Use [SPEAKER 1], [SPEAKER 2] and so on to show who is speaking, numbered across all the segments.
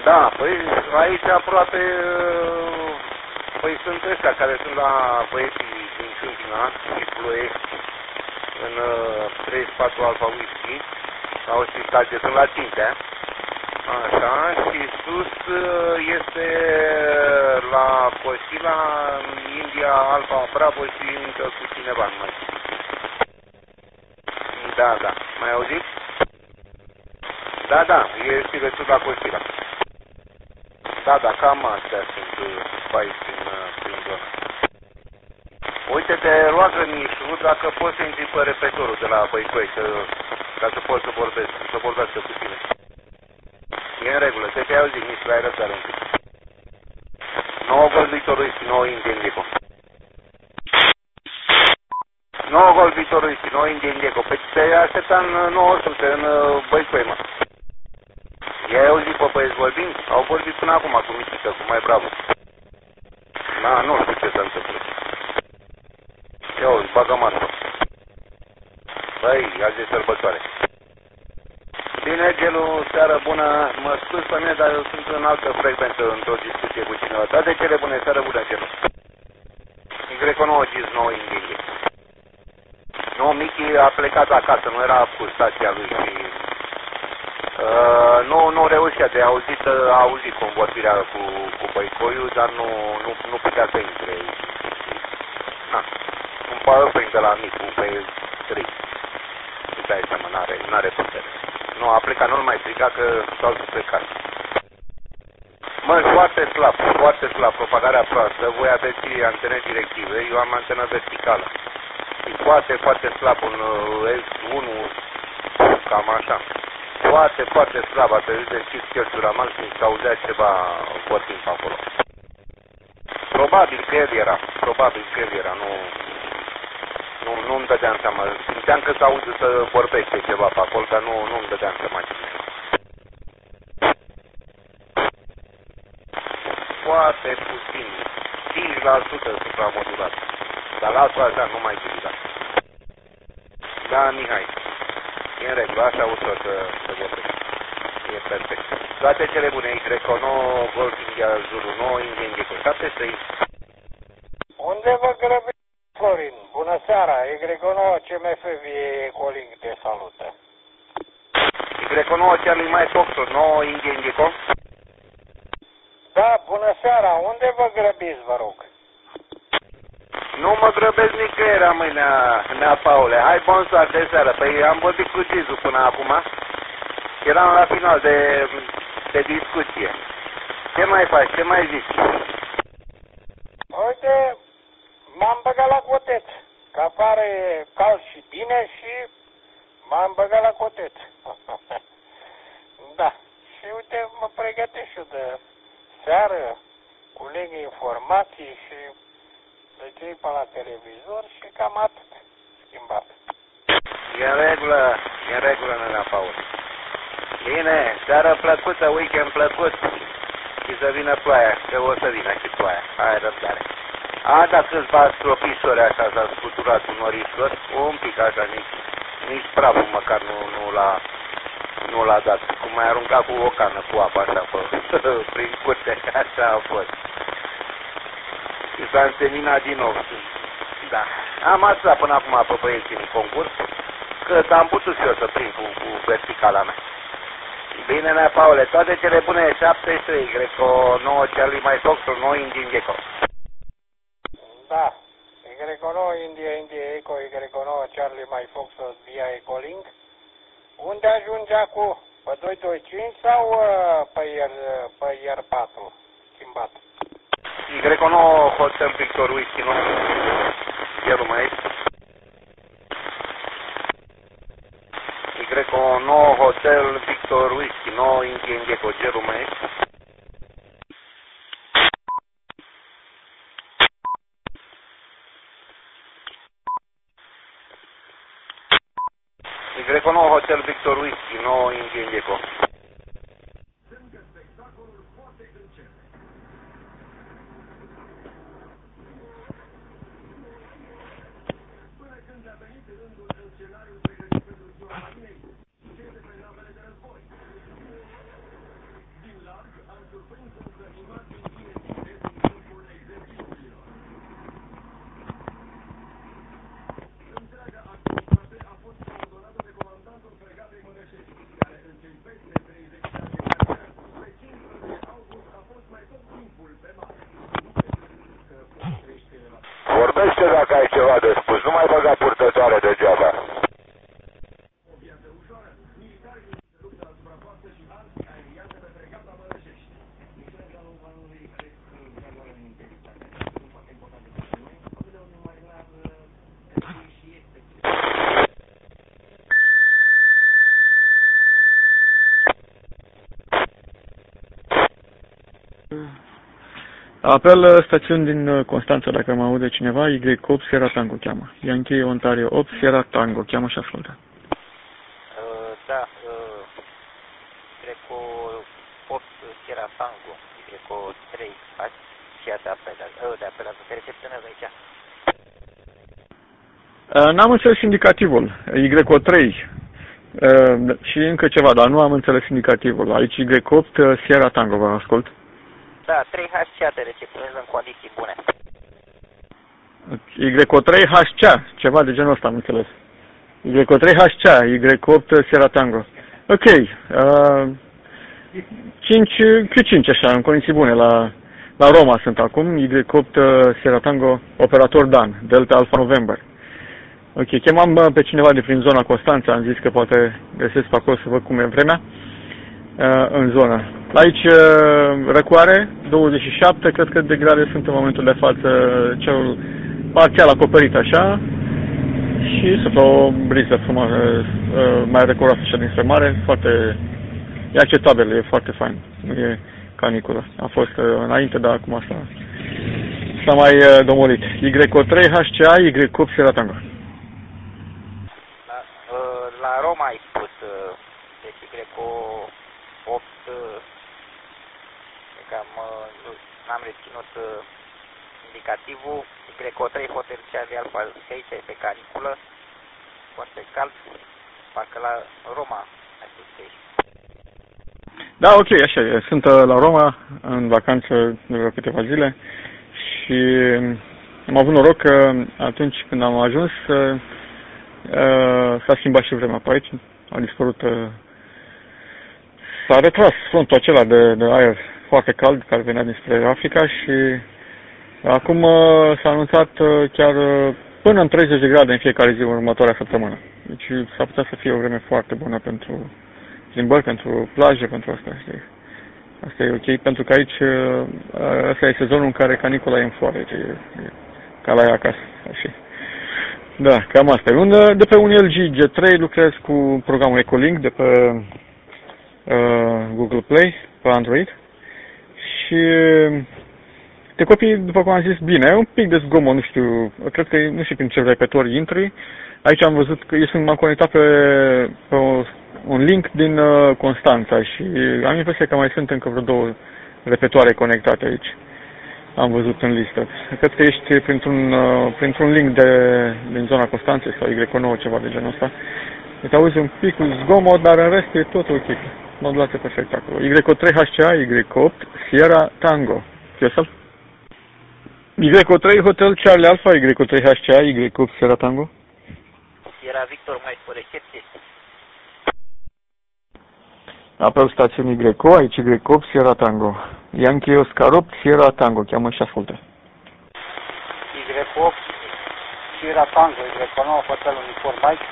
[SPEAKER 1] Da, păi aici aproape, păi sunt ăștia care sunt la băieții din Câmpina și Ploiești în 34 Alfa Whisky, au și stație, sunt la Cintea, așa, și sus este la Cosila, India, Alfa Bravo și încă cu cineva, nu mai știu. Da, da, mai auziți? Da, da, e și restul la Cosila. Da, da, cam astea sunt aici prin zonă. Uite-te, roagă-mi și dacă poți să intri pe repetorul de la Băicoi, ca să poți să vorbească cu tine. E în regulă, te auzi, nici la răbdare un pic. 9 gol Victorul și 9 Indian Gecko. 9 gol Victorul și 9 Indian Gecko. Pe te aștepta în 900, în Băicoi, mă. I-ai auzit pe băieți vorbind? Au vorbit până acum cu Mitică, cu Mai Bravo. Da, nu știu ce s-a întâmplat. Ia uzi, bagă masă. Băi, azi e sărbătoare. Bine, Gelu, seară bună. Mă scuz pe mine, dar eu sunt în altă frecvență într-o discuție cu cineva. Toate cele bune, seară bună, Gelu. Greco 9 GIS 9 Indie. Nu, Michi a plecat acasă, nu era cu stația lui și... nu reușea de auzit, a auzit convorbirea cu Băicoiu, dar nu putea să intre. Na, un PowerPoint de la Micu pe 3. Îți dai seama, n-are putere. Nu, a plecat, nu-l mai striga că s-au plecat. Mă, foarte slab, propagarea proastă, voi aveți antene directive, eu am antenă verticală. Și foarte slab un S1, cam așa. Foarte slab, a trebuit de închis chestura maxim și auzea ceva vorbind pe acolo. Probabil că el era, nu-mi dădeam seama. Simțeam că s-aude să vorbește ceva pe acolo, dar nu-mi dădeam seama cine. Foarte puțin, 5% supramodulat. Dar la asta așa, nu mai utilizat. Da, Mihai, e în regulă, așa ușor să vorbesc. E perfect. Toate cele bune, Y9, Golf India Zulu 9, Indian Gecko 73.
[SPEAKER 2] Unde vă grăbiți, Florin? Bună seara, Y9 CMFV Calling te salută.
[SPEAKER 1] Y9 Charlie Mike Foxtrot 9, Indian Gecko.
[SPEAKER 2] Da, bună seara, unde vă grăbiți, vă rog?
[SPEAKER 1] Nu mă grăbesc nicăieri, măi, nea Paule. Hai, bun soar de seară. Păi am vorbit cu Gizu până acum. Eram la final de discuție. Ce mai faci? Ce mai zici?
[SPEAKER 2] Uite, m-am băgat la coteț. Că afară e cald și bine și m-am băgat la coteț. Da. Și uite, mă pregătesc și eu de seară, culeg informații și de cei pe la televizor și cam atât schimbat.
[SPEAKER 1] E în regulă, nena Paul. Bine, seară plăcută, weekend plăcut. Și să vină ploaia, că o să vină și ploaia. Hai răbdare. A, da, câțiva stropișori așa s-a scuturat un norișor, un pic așa, nici praful măcar nu l-a dat. Cum mai arunca cu o cană cu apă așa, prin curte, așa a fost. Și s-a înseminat din nou. Da. Am aflat până acum pe băieții în concurs, că am putut și eu să prind cu verticala mea. Bine, nea Paule, toate cele bune, 73, Greco 9 Charlie Mike Foxtrot 9 Indian Gecko.
[SPEAKER 2] Da, Y9 India Eco, Y9 Charlie Mike Foxtrot via Ecolink. Unde ajunge acum? Pe 225 sau pe IR4 schimbat?
[SPEAKER 1] Y9 Hotel Victor Whisky, nu? Gerul mai Y9 Hotel Victor Whisky, 9 Indian Gecko, gerul mai Y9 Hotel Victor Whisky, 9 Indian Gecko. Vorbește dacă ai ceva de spus, nu mai băga purtătoare degeaba.
[SPEAKER 3] Apel stațiuni din Constanța, dacă mă aude cineva, Y8 Sierra Tango cheamă. Yankee Ontario 8 Sierra Tango, cheamă și ascultă.
[SPEAKER 4] Da, cred că 8 Sierra Tango, cred că 3 aceea de apelat, se recepționează aici.
[SPEAKER 3] N-am înțeles indicativul, Y3 și încă ceva, dar nu am înțeles indicativul. Aici Y8 Sierra Tango, vă ascult.
[SPEAKER 4] Da, 3HC te recepționează în condiții bune.
[SPEAKER 3] Y3HC, ceva de genul ăsta, am înțeles. Y3HC, Y8 Sierra Tango. Ok, 5 așa, în condiții bune, la Roma sunt acum, Y8 Sierra Tango, operator Dan, Delta Alpha November. Ok, chemam pe cineva de prin zona Constanța, am zis că poate găsesc pe acolo să văd cum e vremea în zonă. Aici răcoare, 27, cred că de grade sunt în momentul de față, cerul parțial acoperit așa și sunt o briză frumoasă, mai răcoroasă așa dinspre mare, foarte, e acceptabil, e foarte fain, nu e caniculă. A fost înainte, dar acum s-a mai domolit. Y3 HCA, Y8 Sierra Tango.
[SPEAKER 4] La Roma ai spus, deci Y8, cam n-am reținut indicativul, Y3 Hotel Charlie Alpha, că aici este caniculă, foarte cald, parcă la Roma ai spus că ești.
[SPEAKER 3] Da, ok, așa e. Sunt la Roma, în vacanță de vreo câteva zile și am avut noroc că atunci când am ajuns s-a schimbat și vremea pe aici, a dispărut, s-a retras frontul acela de aer foarte cald care venea dinspre Africa și acum s-a anunțat chiar până în 30 de grade în fiecare zi în următoarea săptămână. Deci s-ar putea să fie o vreme foarte bună pentru plimbări, pentru plaje, pentru asta, știi? Asta e ok, pentru că aici ăsta e sezonul în care canicula e în floare, ca la ea acasă, așa. Da, cam asta e. De pe un LG G3 lucrez cu programul Ecolink de pe Google Play, pe Android și te copii, după cum am zis, bine, e un pic de zgomot, nu știu, cred că nu știu prin ce repetitori intri. Aici am văzut că m-am conectat pe un link din Constanța și am impresia că mai sunt încă vreo 2 repetoare conectate aici. Am văzut în listă. Cred că ești printr-un link din zona Constanței sau Y9, ceva de genul ăsta. Te auzi un pic zgomot, dar în rest e tot ok. Modulate perfect acolo. Y3 HCA, Y8 Sierra Tango. Fiesel? Y3 Hotel Charlie Alpha, Y3 HCA, Y8 Sierra Tango.
[SPEAKER 4] Era Victor mai pe recepție.
[SPEAKER 3] Apel stațiunii Y, aici Y8 Sierra Tango. Yankee Oscar 8 Sierra Tango, cheamă și ascultă.
[SPEAKER 2] Y8 Sierra Tango, Y9 Hotel Uniform Mike.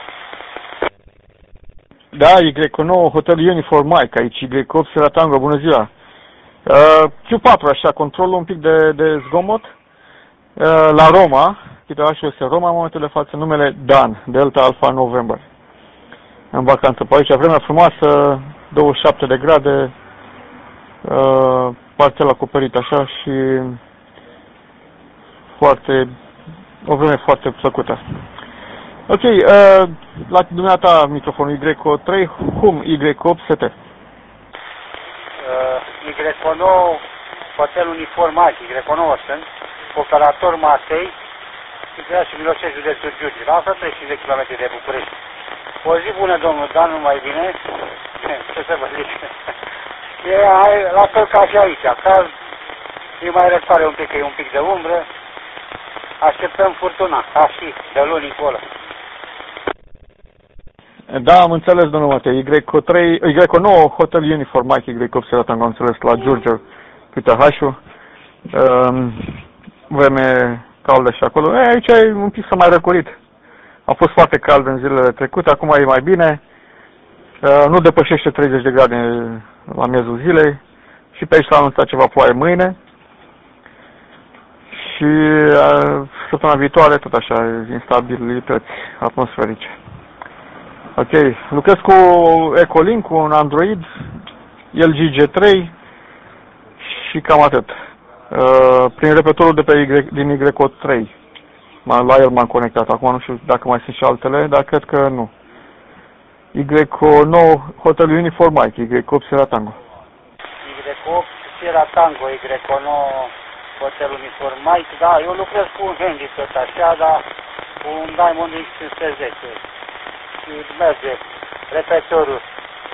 [SPEAKER 3] Da, Y9 Hotel Uniform Mike, aici Y8 Sierra Tango, bună ziua. Q4, așa, controlul un pic de zgomot. La Roma, orașul este Roma, în momentul de față, numele Dan, Delta Alpha November. În vacanță pe aici, vremea frumoasă, 27 de grade, parțial acoperit așa și o vreme foarte plăcută. Ok, la dumneata microfonul Y3, Hum Y8 ST.
[SPEAKER 2] Y9 Hotel Uniform Mike, Y9 sunt, operator Matei, Sigura și Miloșe, județul Giurgiu, la 130 de km de București. O zi bună, domnul Dan, numai bine. Ce să vă zic?
[SPEAKER 1] E la fel ca și aici, ca e mai răsare un pic, că e un pic de umbră, așteptăm furtuna, ca și de luni încolo.
[SPEAKER 3] Da, am înțeles, domnul Matei. Y9, Hotel Uniform Mike, Y8 Sierra Tango, am înțeles, la Giurgiu, Pitehașul. Vreme caldă și acolo. Aici e un pic s-a mai răcorit. A fost foarte cald în zilele trecute, acum e mai bine. Nu depășește 30 de grade la miezul zilei. Și pe aici s-a anunțat ceva ploaie mâine. Și săptămâna viitoare, tot așa, instabilități atmosferice. Ok, lucrez cu Ecolink, cu un Android, LG G3 și cam atât. Prin repetorul de pe din Y3. La el m-am conectat. Acum nu știu dacă mai sunt și altele, dar cred că nu. Y9 Hotel Uniform Mike, Y8 Sierra Tango.
[SPEAKER 1] Y8 Sierra Tango, Y9 Hotel Uniform Mike, da, eu lucrez cu un Handy tot așa, dar cu un Diamond X510. Și merge repetorul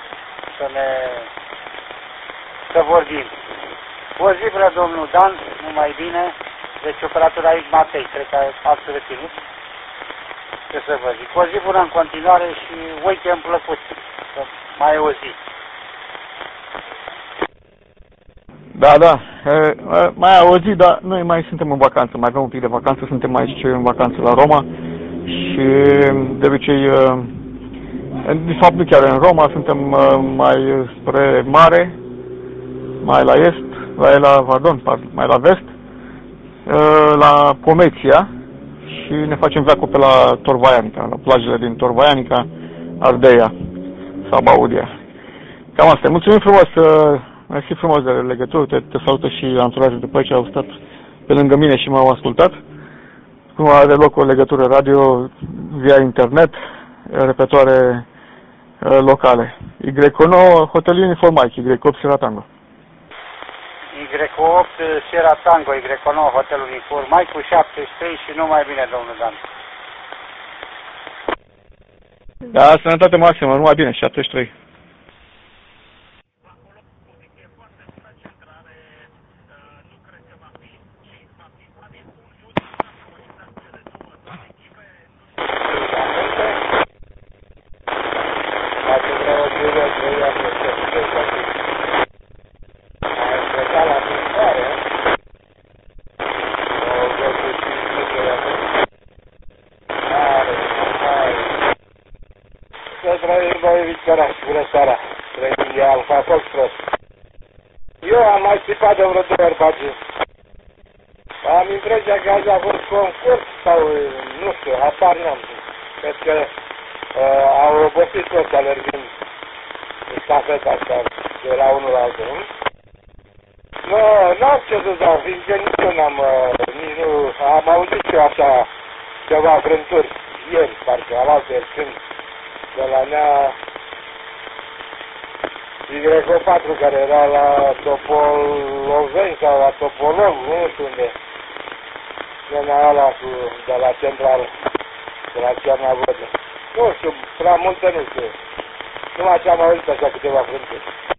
[SPEAKER 1] să vorbim. O zi, vrea domnul Dan, numai bine, deci operatorul aici Matei, cred că ați reținut. Ce să vă zic, o zi bună în continuare și weekend plăcut, să mai e o zi.
[SPEAKER 3] Da, mai e o zi, dar noi mai suntem în vacanță, mai avem un pic de vacanță, suntem aici în vacanță la Roma și de obicei, de fapt nu chiar în Roma, suntem mai spre mare, mai la est, mai la vest, la Pomeția și ne facem veacul pe la Torvaianica, la plajele din Torvaianica, Ardeia sau Baudia. Cam asta. Mulțumim frumos, mersi frumos de legătură, te salută și anturajul după ce au stat pe lângă mine și m-au ascultat. Cum are loc o legătură radio via internet, repetoare locale. Y9 Hotel Uniform Mike, Y8 Sierra Tango.
[SPEAKER 1] Y8 Sierra Tango, Y9 Hotel Uniform Mike cu 73 și numai bine, domnul Dan.
[SPEAKER 3] Da, sănătate maximă, numai bine, 73.
[SPEAKER 2] Bună seara, trăim de Alfa Foxtrot. Eu am mai țipat de vreo 2 ori bagi. Am impresia că azi a fost concurs sau nu știu, apar n-am. Cred că au obosit toți alergind în stafeta asta de la unul la altul. N-am ce să dau, fiindcă nici eu nici nu am auzit eu așa ceva vrânturi ieri, parcă alaltă când de la mea Y4 care era la Topoloveni sau la Topolov, nu știu unde. Zona ala de la central, de la Cernavodă. Nu știu, prea multe nu știu. Numai ce am auzit așa câteva frânturi.